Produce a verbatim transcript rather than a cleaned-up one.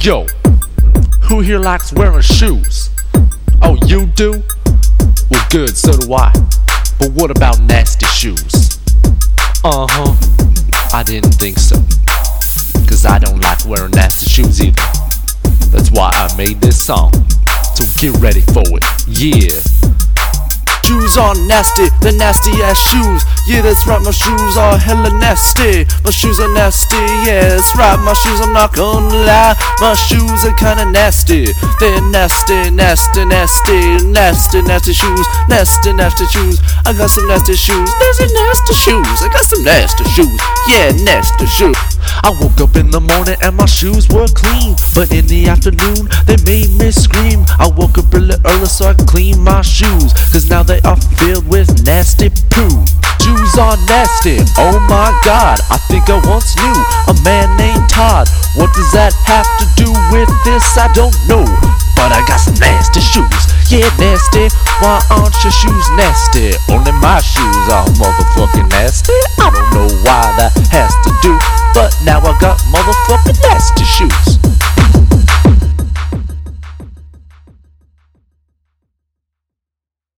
Yo, who here likes wearing shoes? Oh, you do? Well, good, so do I. But what about nasty shoes? Uh-huh, I didn't think so. Cause I don't like wearing nasty shoes either. That's why I made this song. So get ready for it, yeah. Shoes are nasty, the nasty ass shoes. Yeah, that's right, my shoes are hella nasty. My shoes are nasty, yeah, that's right, my shoes, I'm not gonna lie. My shoes are kinda nasty. They're nasty, nasty, nasty, nasty, nasty shoes. Nasty, nasty shoes. I got some nasty shoes. Nasty, nasty shoes. I got some nasty shoes. Yeah, nasty shoes. I woke up in the morning and my shoes were clean, but in the afternoon they made me scream. I woke up really early so I could clean my shoes, cause now they are filled with nasty poo. Shoes are nasty, oh my god. I think I once knew a man named Todd. What does that have to do with this? I don't know, but I got some nasty shoes. Yeah, nasty. Why aren't your shoes nasty? Only my shoes are motherfucking nasty. I don't know why that has to do, but now I got